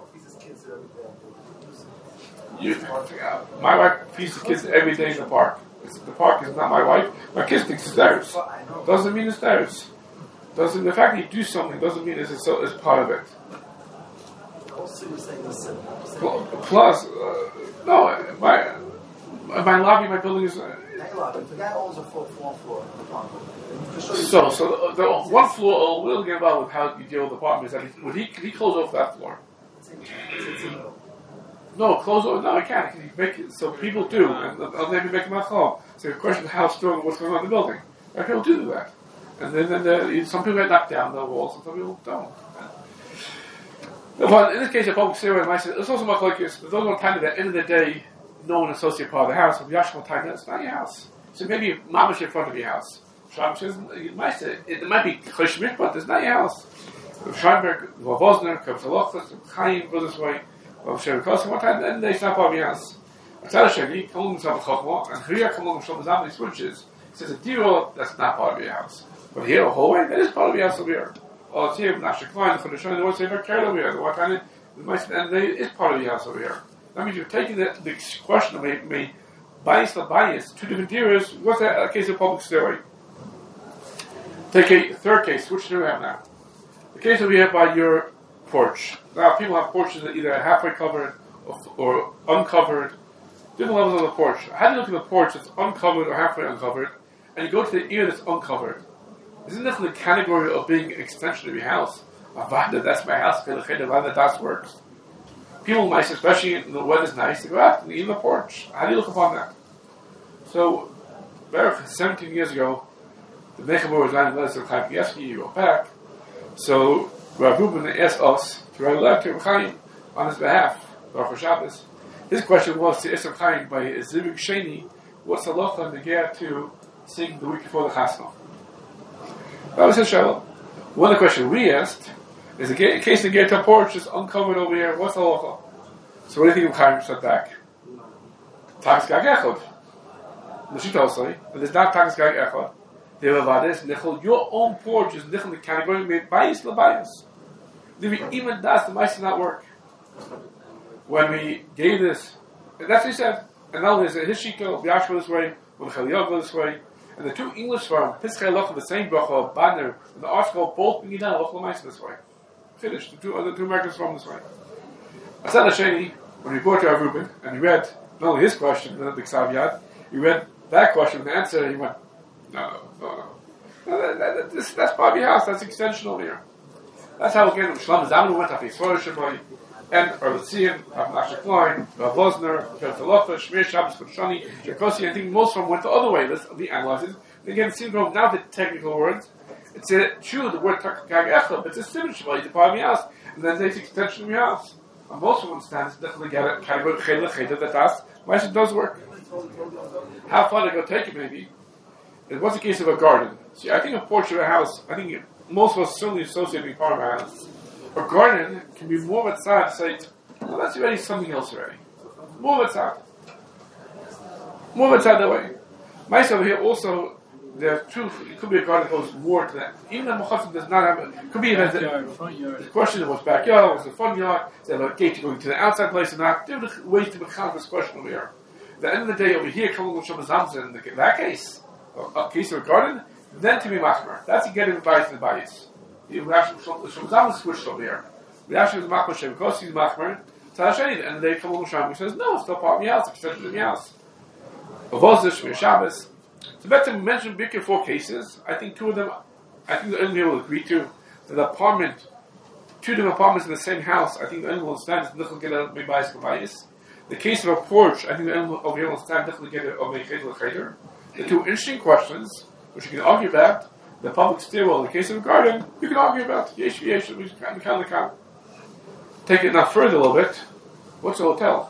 You, uh, my wife feeds the kids every day in the park. It's, the park is not my wife. My kids think it's theirs. Doesn't mean it's theirs. Doesn't the fact that you do something doesn't mean it's, it's, it's part of it. Plus, uh, no, my my lobby, my building is. Uh, the guy owns a full floor. So, so the, the one floor will get involved with how you deal with the apartment. Is that he, would he can he close off that floor? No, close off. No, I can't. Can he make it, so people do, and I'll maybe make them at home. So the question is how strong, what's going on in the building. And people do that, and then, then the, some people get knocked down the walls, and some people don't. But in this case, a public stairway, it's also much like this. There's no time at the end of the day, no one associates part of the house. If Yashma time, it's not your house. So maybe mamash in front of your house. Shabbat says it might say it might be cheshmit, but it's not your house. Scheinberg, Vosner, Kapsalochas, Chaim goes this way. Shavikosa, one time, then they stop part of your house. Atzal Sheni, Kalum Zav Chachma, and Chriya Kalum Shalom Zamli switches. Says a diro that's not part of your house. But here, a hallway, that is part of your house over here. Oh, it's here, Nasha Klein, for the Shani, the one say, very careful over here. The one time, the mice and they is part of your house over here. That means you're taking the, the question of me, me bias the bias, two different diras. What's that a case of public stairway? Take a third case. Which do we have now? The case over here by your porch. Now, people have porches that either halfway covered or, or uncovered. Different levels on the porch. How do you look at the porch that's uncovered or halfway uncovered, and you go to the ear that's uncovered? Isn't this in the category of being an extension of your house? Avada, that's my house. Avada, that works. People might, especially when the weather's nice, they go out and eat on the porch. How do you look upon that? So, about seventeen years ago, the Mechamor was writing letters to Chaim Kanievsky, he wrote back. So, Rav Rubin asked us to write a letter to Chaim on his behalf, Baruch Shabbos. His question was to Esam Chaim by Zivik Sheni, what's the halacha in the gear to sing the week before the Chasna? That was his shadow. One of the questions we asked is the ga- case the gear to porch is uncovered over here, what's the halacha? So what do you think of Chaim said back? Takas Gag Echad. L'shitosai, and there's not Takas Gag Echad. Your own porch is nichel the category made bias lebias. Even that's the mice did not work. When we gave this, and that's what he said. And now there's a Hishiko, Yashua this way, when Chaliyah go this way, and the two English firm, Pischei Loch, the same bracha, Badner, and the article both being done Loch Lemice this way. Finished. The two other two Americans from this way. Asad Hasheni, when we brought to our Rubin, and he read not only his question, but the Ksaviyad, he read that question and the answer, and he went, no, no, no, no. that, that, that, this, that's part of your house. That's extension over here. That's how again Shlomo Zalman went up his Sforim and Erletzian, Rav Nasha Klein, Rav Vosner, Rav Talofa, Shmir Shabbos Koshani, Jakosi. I think most of them went the other way. Let's be analyzed. Again, it seems to now the technical words. It's a true the word Gag Echad, but it's a simple Shema. It's a part of your house, and then it's extension of your house. And most of them understand it's definitely get a category Chayla Chayla that that's why it does work. How far they go take it maybe. It was a case of a garden. See, I think a porch of a house, I think most of us certainly associate being part of a house. A garden can be more of a tzad to say, well, that's already something else already. More of a tzad. More of a tzad that way. Mice over here also, there are two, it could be a garden that goes more to that. Even the Mochatzim does not have a, it could be a front yard. The question of what's backyard, what's the front yard, is there a gate going to the outside place or not? There are ways to become this question over here. At the end of the day, over here, coming with Shlomo Zalman, in that case, a case of a garden, then to be machmer. That's to get him bias and bias. We actually Shlomo Zalman switched over here. We actually was machmer shem because he's machmer. And they come along Shlomo says, no, it's still part of my house, extension of my house. Avozish, Shmir Shabbos. So better to mention bigger four cases. I think two of them, I think the enemy will agree to that the apartment, two different apartments in the same house. I think the enemy will stand is nichel get a bias and bias. The case of a porch, I think the enemy over here will stand nichel get a meichel cheder. The two interesting questions, which you can argue about, the public stairwell, in the case of a garden, you can argue about. Yesh, yesh, we can count the count. Take it now further a little bit. What's a hotel?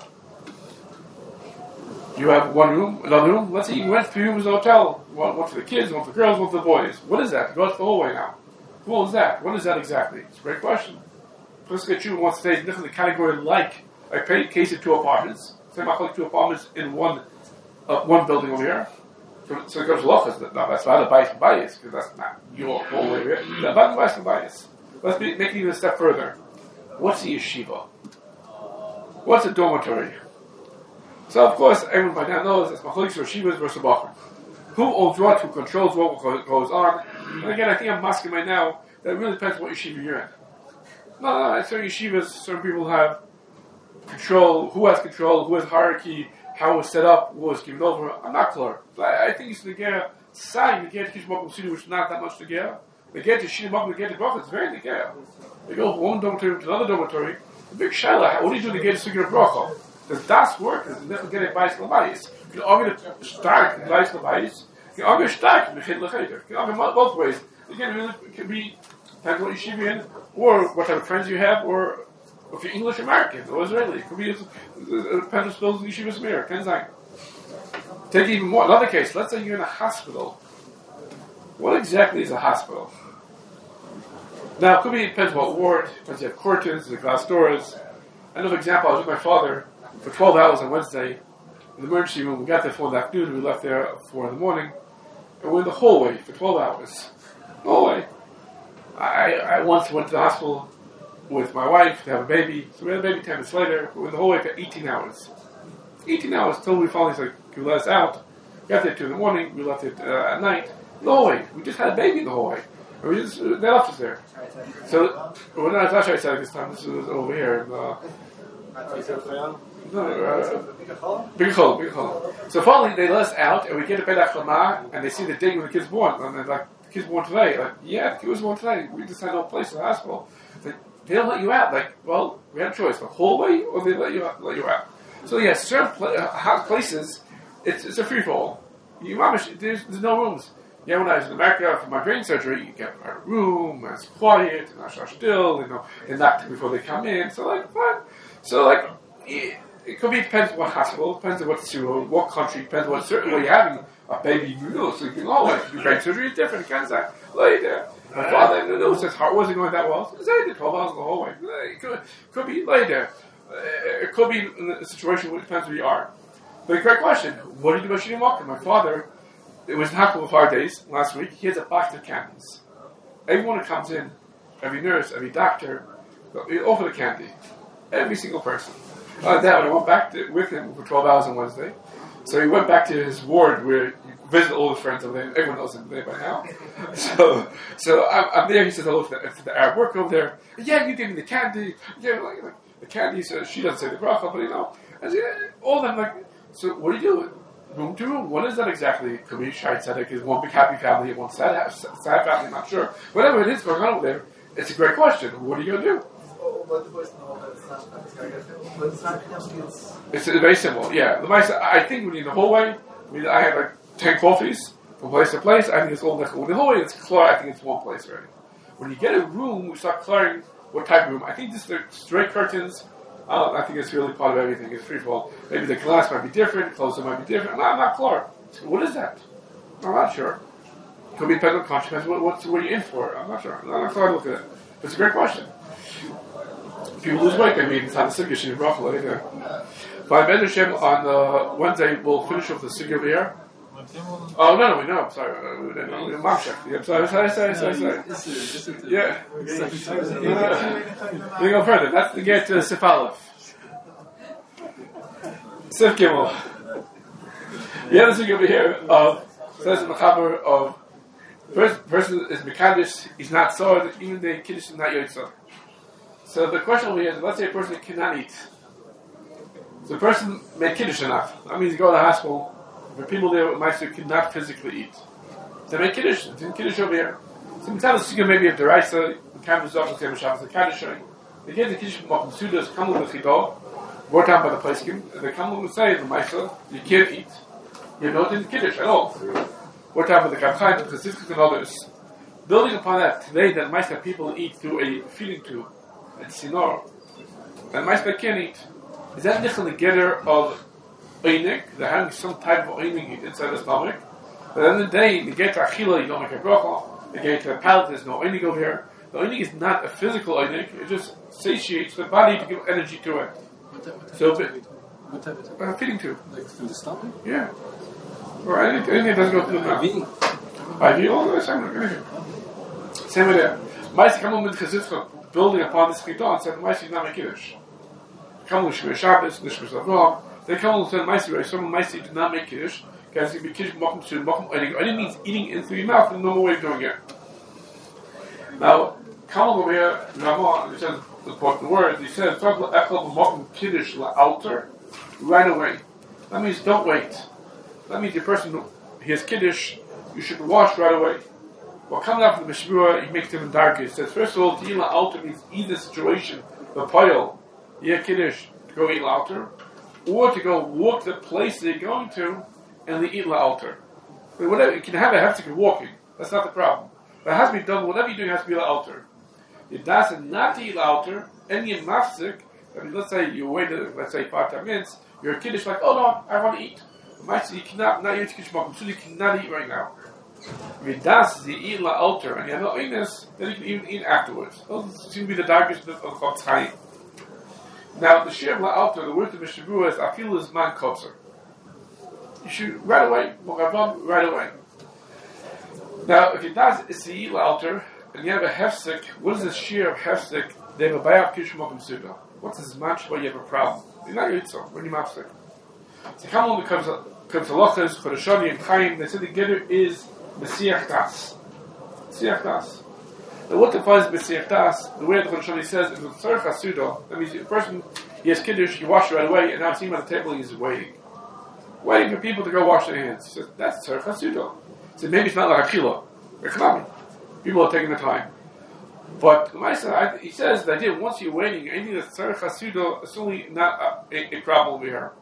You have one room, another room. Let's say you went three rooms in a hotel. One, one for the kids, one for the girls, one for the boys. What is that? Go out the hallway now. Who owns that? What is that exactly? It's a great question. Let's get you wants to say it's in the category like I paid case of two apartments. Say I like two apartments in one uh, one building over here. So, so it goes lochas. No, that's not a bias and bias because that's not your whole way here. That's not bias and bias. Let's be, make it even a step further. What's a yeshiva? What's a dormitory? So of course everyone by now knows it's machlokas yeshivas versus bacher. Who owns what? Who controls what goes on? And again, I think I'm masking right now that it really depends what yeshiva you're in. No, no, no. Certain yeshivas, certain people have control. Who has control? Who has hierarchy? How it was set up? What was given over? I'm not clear. But I, I think it's the Negera. Sai, the Negera to Kishmakum City, which is not that much Negera. The Negera to Shinimakum, the Negera to Bracha, it's very Negera. They go from one dormitory to another dormitory. The big Shaila, what do you do to get a Sugar Bracha? Does das work? Does it never get a Bais Labais? You can argue to start the Bais Labais. You can argue start the Mechid Lacheder. You can argue both ways. Again, it can be depends what yeshiva you're in, or what type of friends you have, or if you're English American or Israeli. It could be a depends on the yeshiva smear. Take even more. Another case. Let's say you're in a hospital. What exactly is a hospital? Now, it could be, it depends what ward. Depends you have curtains, the glass doors. Another example, I was with my father for twelve hours on Wednesday in the emergency room. We got there four in the afternoon. We left there at four in the morning. And we were in the hallway for twelve hours. Hallway. I, I once went to the hospital with my wife to have a baby. So we had a baby ten minutes later. We were in the hallway for eighteen hours. eighteen hours till we finally said, can you let us out? We got there two in the morning. We left it uh, at night. In the hallway. We just had a baby in the hallway. And we just, they left us there. So, well, no, it's not Shai Tzedek this time. This was over here. In, uh, no, uh, Big Chol, Big Chol. So finally they let us out, and we get to Beit HaChlama, and they see the date when the kid's born. And they're like, the kid's born today. Like, yeah, the kid was born today. We just had no place in the hospital. Like, they don't let you out. Like, well, we had a choice: the hallway, or they let you out, let you out. So yes, certain pla- uh, places, it's it's a free for all. You mamish, there's there's no rooms. Yeah, when I was in America for my brain surgery, you get a room, it's quiet, and I still, you know, they knock before they come in. So like, fine. So like, it, it could be depends on what hospital, depends on what city, what country, depends on what certain way you're having a baby, you know, so you can oh, like your brain surgery is different. Kind of like, lay there. My father, you know, says heart wasn't going that well. So he said, I did twelve hours in the hallway. It could, could be lay there. Uh, it could be in a situation where it depends where you are. But a great question. What do you do about Shini Malka? My father, it was in Hakel for five days last week. He has a box of candies. Everyone who comes in, every nurse, every doctor, they offer the candy. Every single person. Uh, Dad, I went back to, with him for twelve hours on Wednesday. So he went back to his ward where he visited all his friends over there. Everyone knows him there by now. So so I'm, I'm there. He says hello to the, to the Arab worker over there. Yeah, you gave me the candy. Yeah, like, like the candy. So she doesn't say the bracha, but you know. And yeah, all of them like, so what are you doing? Room to room. What is that exactly? Could be Shai Tzedek is one big happy family, one sad, sad family, I'm not sure. Whatever it is going on over there, it's a great question. What are you going to do? It's very simple, yeah. The mice, I think when you're in the hallway, I mean, I had like ten coffees from place to place. I think it's all in the hallway. It's clear. I think it's one place already. When you get a room, we start clearing what type of room. I think this is the straight curtains. Uh, I think it's really part of everything. It's free fall. Maybe the glass might be different, clothes might be different. No, I'm not clear. So what is that? I'm not sure. Could be dependent on consciousness. What, what's, what are you in for? I'm not sure. I'm not clear to look at it. But it's a great question. If you lose weight, I mean, it's not a Sugya, Shini Bracha, later. By Ben Hashem, on uh, Wednesday, we'll finish off the Sugya over here. Oh, no, no, no, sorry. Uh, no, no, I'm sorry, sorry, sorry, sorry, sorry. Yeah. We go further. That's to get to Sif Aleph. Sif Gimel. The other Sugya over here of, says the Mechaber of, first person is Mekadosh, he's not sword, even the Kiddush is not Yotzah. So the question over here is, let's say a person cannot eat. So the person made Kiddush enough. That means you go to the hospital, the people there with Meister cannot physically eat. So they make Kiddush. It's in Kiddush over here. So sometimes you can maybe have Deraisa, the campus office, the Shabbos, the Kaddish. They get the Kiddush from Makom Sudas, come with the Chido, brought down by the Paiskim, and they come and say, the Meister, you can't eat. You have no in Kiddush at all. Brought down by the Kabchaim, the Chassidus, and others. Building upon that, today that Meister people eat through a feeding tube. It's sinor. And Meister can't eat. Is that different the getter of Einik? They're having some type of Einik inside the stomach. But at the end of the day, the get Achila, you don't make a bracha. Again, to the palate, there's no einig over here. The einig is not a physical einig, it just satiates the body to give energy to it. What type, what type So, of but, tube? What type of tube? uh, feeding tube. Like through the stomach? Yeah. Or anything, anything that doesn't go through the mouth. I V, all the same, anything. Same way there. Maisi come on with Chazifra, building upon this Chidah, and said, Maisi is not make Kiddush. Come on with Shmir Shabbos, Nishmir Zavram. They come on and said, Maisi, right? Some Maisi did not make Kiddush, because it can be Kiddush, Mokum Shir, Mokum Einig. Einig means eating in through your mouth, and no more way of doing it. Now, come on over here, Ramah, he says the important words, he says, Echel Mokum Kiddush La'alter, right away. That means don't wait. That means the person who has Kiddush, you should wash right away. Well, coming out from the Mishmura, he makes different darkers. He says, first of all, to eat altar means either situation, the pile, yeah, Kiddush, to go eat altar, or to go walk the place they're going to, and they eat altar. But whatever, you can have a heftik walking, that's not the problem. But it has to be done, whatever you're doing has to be altar. It doesn't not to eat altar, any mafsik, I mean, let's say you waited, let's say five, ten minutes, you're a Kiddush, like, oh no, I want to eat. You cannot, not eat Kiddush Mokum, so you cannot eat right now. If it does the eat la altar and you have no illness, then you can even eat afterwards. Those seem to be the darkest of Chol Chaim. Now, the shir of la altar, the word of Mishabua is afil is man kotzer. You should right away, right away. Now, if it does it's the eat la altar and you have a hefsek, what is the shir of hefsek? They have a bayaf Kiddush Mokum suda. What's this match where you have a problem? You're not yitzor when you mafsek. So come on, because comes to Lochas, Chodeshani, and Chaim, they said the Gedder is Mesiach Das. Mesiach Das. Now what defines Mesiach Das? The way the Chodeshani says is with Tzarech HaSuda, that means a person, he has Kiddush, you wash right away, and now see him at the table, he's waiting. Waiting for people to go wash their hands. He says, that's Tzarech HaSuda. He said, maybe it's not like Achila. People are taking the time. But Maisa, he says the idea, once you're waiting, anything that's Tzarech HaSuda, it's only not a, a, a problem over here.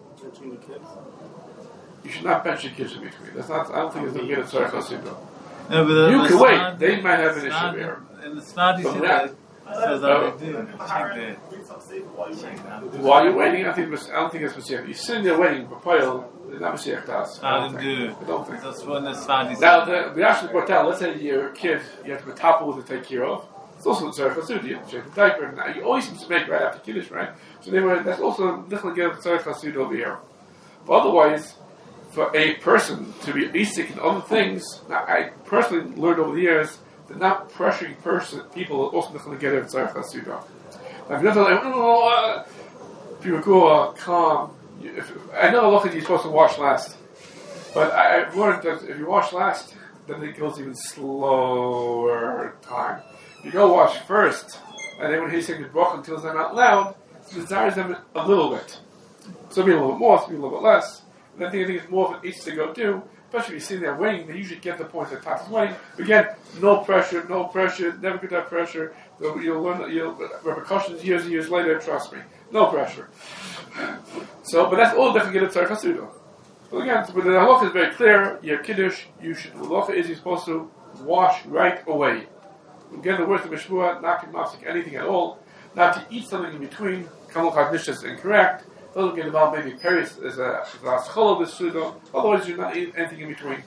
You should not bench your kids in between. That's not. I don't think it's going to get a tzarech hasidah. No, but the, you the can Svadi, wait. They might have an issue Svadi, here. And the Svadi says that. Says that they do. While you're waiting, I think. I don't think it's Mesiach. You're sitting there waiting for pile. It's not Mesiach Das. I don't think. I don't think. That's what the Svadi says. Now, the we actually brought down. Let's say you're a kid. You have to be topple to take care of. It's also tzarech hasidah. You have to change the diaper. Now you always make right after Kiddush, right? So they were. That's also definitely get a tzarech hasidah over here. But otherwise, for a person to be isik in other things, now I personally learned over the years that not pressuring person people are also not going to get a tzarech hasidah. Now if you're not like, oh, uh, if you go uh, calm, you, if, I know the look you're supposed to wash last, but I, I've learned that if you wash last, then it goes even slower time. If you go wash first, and then when he's saying the bracha until it's not out loud, it desires them a little bit. Some people a little bit more, some people a little bit less. And I think, I think it's more of an each to go do, especially if you're sitting there waiting, they usually get the point that top is waiting. Again, no pressure, no pressure, never get that pressure. You'll learn you'll, repercussions years and years later, trust me. No pressure. So, but that's all definitely get a tzarech hasidah. So again, but the halacha is very clear, your kiddush, you should, the halacha is you're supposed to wash right away. Again, the words of Mishmua, not to mafsik anything at all, not to eat something in between, Kamul Chadnish is incorrect. Doesn't get involved maybe Paris as a Aschol of the Sudo, otherwise you're not eating anything in between.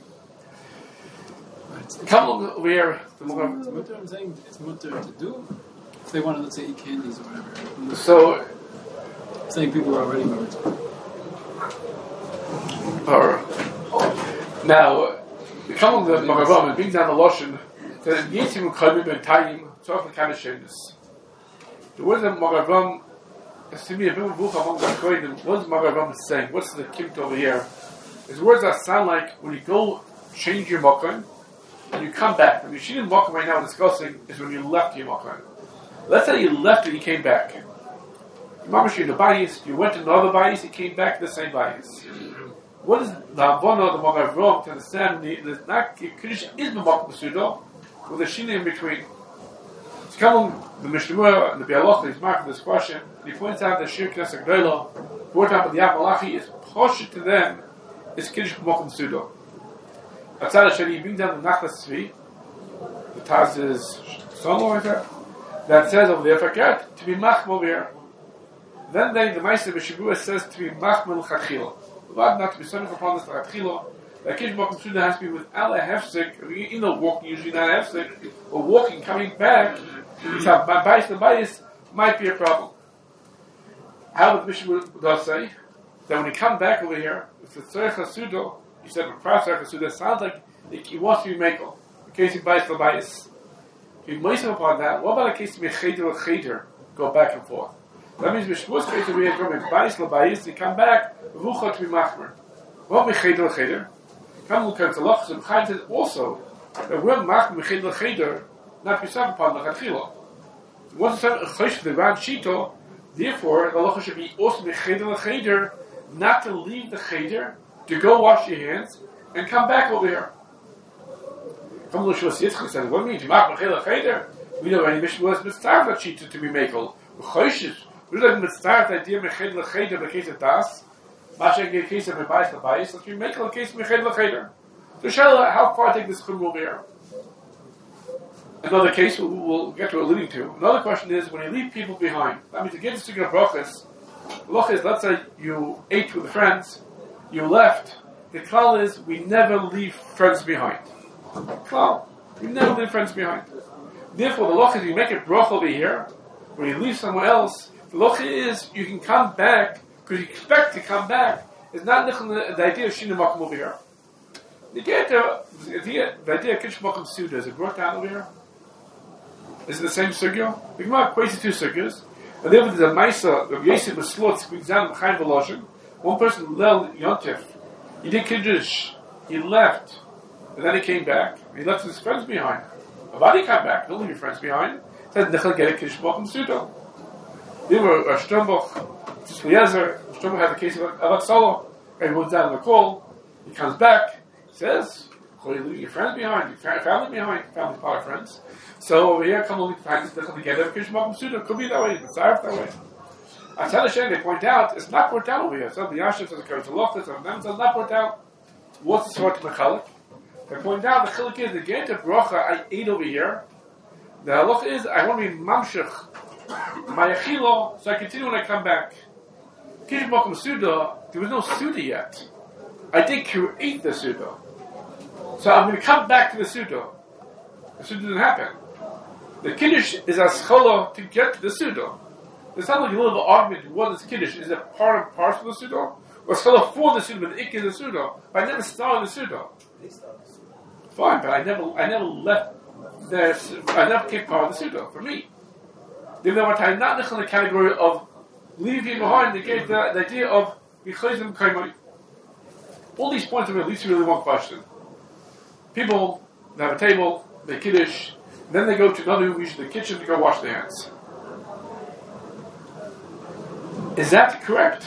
Come over here. It's mutter, I'm saying it's mutter to do if they want to, let's say, eat candies or whatever. So, I'm saying people are already going to. Now, the Kamul the Magavam, being down the Loshen, that Yitzim Khaimim and Taim, so often kind of shameless. The word of Magavam, to me, a bit of book among the Kohenim, what is Magavam saying? What's the kimt over here? His words that sound like when you go change your makom and you come back. When you see in makom right now discussing is when you left your makom. Let's say you left and you came back. Mamash in the bayis, you went to another bayis, you came back to the same bayis. What is the Havana, the Magavam to understand? The not Kiddush is the makom sudo with a shina in between. It's coming the Mishnah and the Bialoch is marking this question. And he points out that Shir Knesset Gdola, brought up with the Yad Malachi, is poshet to them is Kiddush B'mokum Sudo. Outside of Shani, he brings down the Nachlas Tzvi, the Taz is somewhere like that, that says over there, forget to be Machmal over here. Then they, the Meister B'Shibua says to be Machmal Chachila. Not to be sent upon this Chachila, That Kiddush Mokum Suda has to be without a hefsek, even though walking usually not a hefsek, or walking, coming back, so my bias, the bias might be a problem. How the Mishnah does say that when you come back over here, if it's Tzorech HaSudo, you said Tzorech HaSudo, it sounds like he wants to be Mekel. In case he bias the bias. If you moisten upon that, what about a case to be Cheder or Cheder? Go back and forth. That means Mishmu's case to be a from bias the bias, you come back, Vucha to be Machmer. What be Cheder or Cheder? Come look at the Loch, so Chaim says also that we're Machmer Cheder or Cheder, not be sent upon the Chatchila. Once it's a Chosh for the round Shito, therefore, the halacha should be also mecheder lecheder, not to leave the cheder, to go wash your hands, and come back over here. Come look, Shos Yitzchak said, what do you mean? You make mecheder lecheder? We know any mission was mitzvah that shita to be mekel. Choshes. We don't have mitzvah the idea mecheder lecheder in the case of das. Masha in the case of mebayis lebayis. Let's be mekel in the case of mecheder lecheder. So, Shella, how far take this chum over here? Another case we'll, we'll get to alluding to. Another question is when you leave people behind. That means to get this to get brachas. Brachas, let's say you ate with friends, you left. The klal is we never leave friends behind. Klal, we never leave friends behind. Therefore, the loch is you make a brach over here. When you leave somewhere else, the loch is you can come back because you expect to come back. It's not the, the idea of shina makom over here. The idea, the idea, the idea of kiddush makom suda is it brought down over here? Is it the same sugya? We come out crazy two sugyas. And then there's a Maisa of Yosef Maslot, we examine Chaim Voloshin. One person, Lel Yontif, he did Kiddush, he left, and then he came back, and he left his friends behind. Why did he come back? Don't leave your friends behind. He said, Nechel get a Kiddush Mokum Sudo. Then we're a Shtomboch, Tzliezer, Shtomboch had the case of Avatsolo, and he goes down the call, he comes back, he says, well, you leave your friends behind, your family behind, family's part of friends. So over here, come along to the together, Kiddush Mokum Suda, could be that way, it's that way. I tell Hashem, they point out, it's not brought down over here. So the Yashiv says, it's a lochus, and them says, not brought down. What's the sort of mechalik? They point out, the chilik is, the gate of bracha I ate over here, the halach is, I want to be mamshech, my achilo, so I continue when I come back. Kiddush Mokum Suda, there was no Suda yet. I did create the Suda. So I'm going to come back to the Suda. The Suda didn't happen. The Kiddush is a schola to get to the Suda. There's not like a little argument, what is Kiddush? Is it part and parcel of the Suda? Or schola for the Suda, but the Ik is the Suda. But I never started the Suda. Fine, but I never I never left there, I never became part of the Suda, for me. Even though I'm not in the category of leaving behind, they gave the, the idea of Yichayzim Kaimai. All these points are at least really one question. People have a table, they Kiddush, then they go to another room, usually the kitchen, to go wash their hands. Is that correct?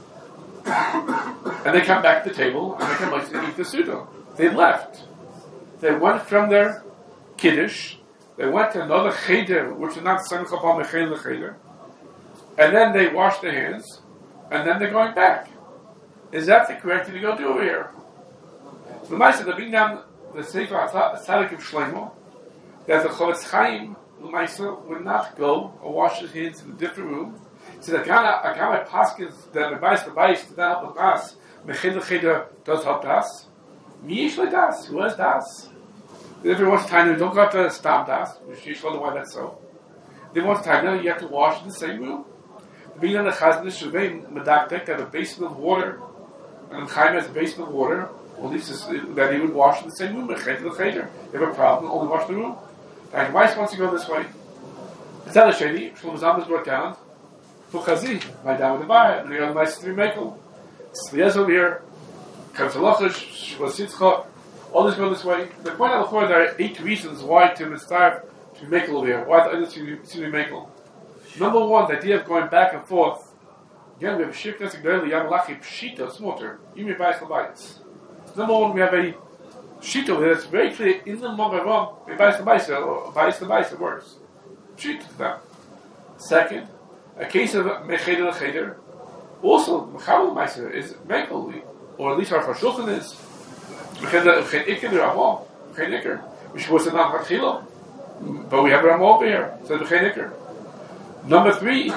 And they come back to the table, and they come like to eat the Suda. They left. They went from their Kiddush, they went to another Cheder, which is not Samech Apal Mechel Cheder, and then they wash their hands, and then they're going back. Is that the correct thing to go do over here? So the Maisa, they bring down the Sefer Tzadik of Shlomo, that the Chovetz Chaim, the Maisa, would not go or wash his hands in a different room. So the Gana, a Gana Paskins, that the Bais, the Bais, does not help Das, Mechel Cheder does help Das. Mi Yish Le Das, who has Das? If you want to time, you don't got to stop Das, which you should know why that's so. They want to time, now you have to wash in the same room. The being on the Chazan is Shuvei Medaktek, they have a basin of water, and Chaim has a basin of water, or at least that he would wash in the same room, Mechel Cheder. They have a problem, only wash the room. And Weiss wants to go this way. It's not a shady, Shlomo Zalman is brought down. Fuchazi, my down with the bar, and the other nice three mekel. Tzliez over here, Kamsalachish, Shvasitzcha, all this go this way. The point out before there are eight reasons why to mistarve to be mekel over here. Why the others to be mekel. Number one, the idea of going back and forth. Again, we have a shirk that's a girl, Yam Lachi Pshita, smoter. You may buy Slavites. Number one, we have a Pshita over there that's very clear in the Mogavam, we buy Slavites, or buy Slavites, it works. Pshita to them. Second, a case of Mecheder Lecheder, also, Mechabel Meiser is Mekel, or at least our Fashulchan is Mecheder Iker Ramah, Mecheder Iker, which was a Nam Chilo, but we have Ramah over here, so Mecheder Iker. Number three,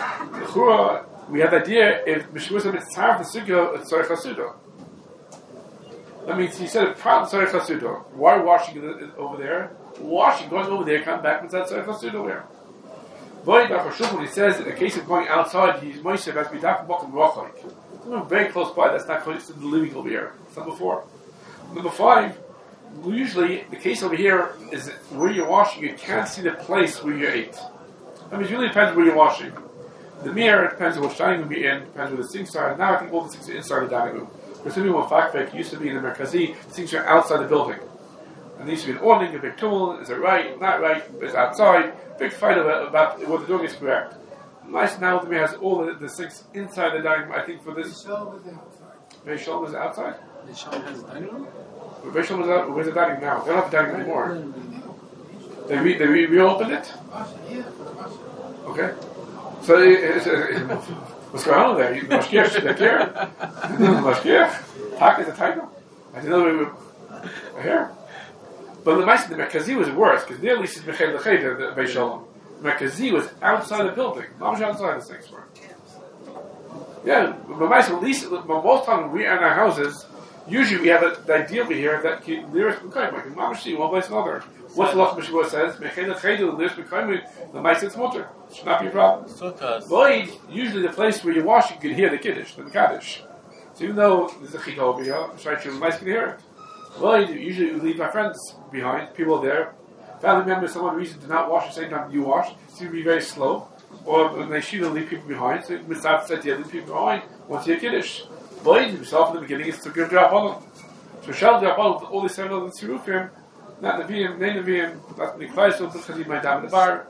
we have the idea if Meshuvah Mitzvah the Sugya Tzorech HaSuda. That means he said a problem Tzarech Hasudo. Why washing it over there? Washing, going over there, come back with that Tzarech Hasudo there. Void When he says in the case of going outside, he's Moshe has to be dark book and rock like. Something very close by, that's not close to the living over here. It's number four. Number five, usually the case over here is where you're washing, you can't see the place where you ate. I mean, it really depends where you're washing. The mirror, it depends on which dining room you're in, depends where the sinks are. Now I think all the sinks are inside the dining room. Presumably when Fakvek used to be in the Merkazi, the sinks are outside the building. And there used to be an awning, a big tool, is it right, not right, it's outside. Big fight about, about what they're doing is correct. Nice now the mirror has all the, the sinks inside the dining room, I think for this. Beis Shalom is outside? Beis Shalom has a dining room? Beis Shalom is out, where's the dining room now? They don't have the dining room anymore. They, re, they re, reopened it? Okay. So, it's, it's, what's going on there? Mashgiach should take care. Mashgiach? Talk is a title. I didn't know we were here. But the Maisa, the Merkazi was worse, because near least is Mechel Lecheder, the Beis Shalom. The Merkazi was outside the building, not outside the sixth floor. Yeah, but Maisa, at least, most time when we are in our houses, usually we have a, the idea over here that nearest Mekayim, like Mamashi, one place another. What's the Lach Meshua says? Mechel Lecheder, the nearest Mekayim, the Maisa it's mutter. Should not be a problem. Void, usually the place where you wash, you can hear the Kiddush, the Kaddish. So even though there's a Chita over here, I'm trying to the Maisa can hear it. Well, usually we leave our friends behind, people there. Family members, someone reason to not wash at the same time you wash, seem to be very slow. Or when they shoot and leave people behind, so you miss out to the other people behind once you're Kiddush. Well, yourself in the beginning is to give drop on them. So Shal drop on with all these seven of the Tzirufim, not Nevi'im, Nei Nevi'im, not the Klaisel, because he might down in the bar.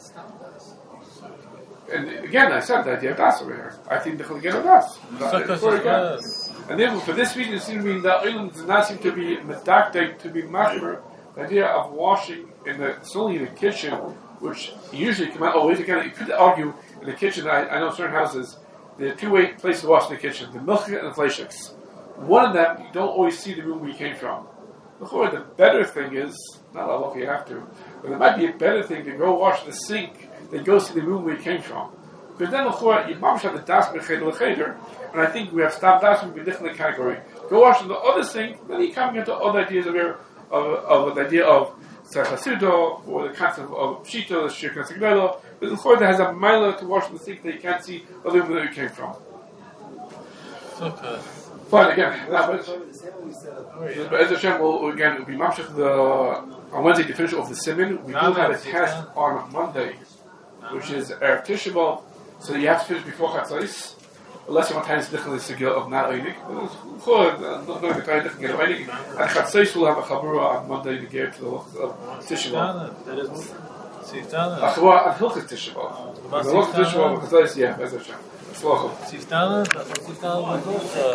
And again, I said the idea of Das over here. I think they'll get a Das. And therefore, for this reason, it seems to me that Olam does not seem to be medactic, to be machmer, the idea of washing in the, it's only in the kitchen, which usually come out always again. You could argue in the kitchen. I, I know certain houses there are two way places to wash in the kitchen: the milchik and the fleishiks. One of them you don't always see the room where you came from. The better thing is not a lot you have to, but there might be a better thing to go wash the sink than go see the room where you came from. But then you must have the das mecheder lecheder. And I think we have stopped that in a different category. Go wash in the other sink, then you come into other ideas of here, of, of the idea of Tzarech Hasudo, or the concept of Pshito, the Shir Knesset. But the Chor that has a mile to wash in the sink that you can't see other than where you came from. Okay. But again, that was. But Ezra Hashem will again will be mamshech the on Wednesday to finish off the Siman. We do have a test on Monday, which is Erev Tisha B'Av, so you have to finish before Chatzos. Unless you want to have the sigil of not Einik. Not going to try to get Einik. And Chatzos will have a Chabura on Monday to get to the Tisha B'Av. That is Siftana. Achua and Hilchot Tisha B'Av. The Hilchot Tisha B'Av, Chatzos, yeah, Ezra Hashem. Siftana? Siftana? Siftana?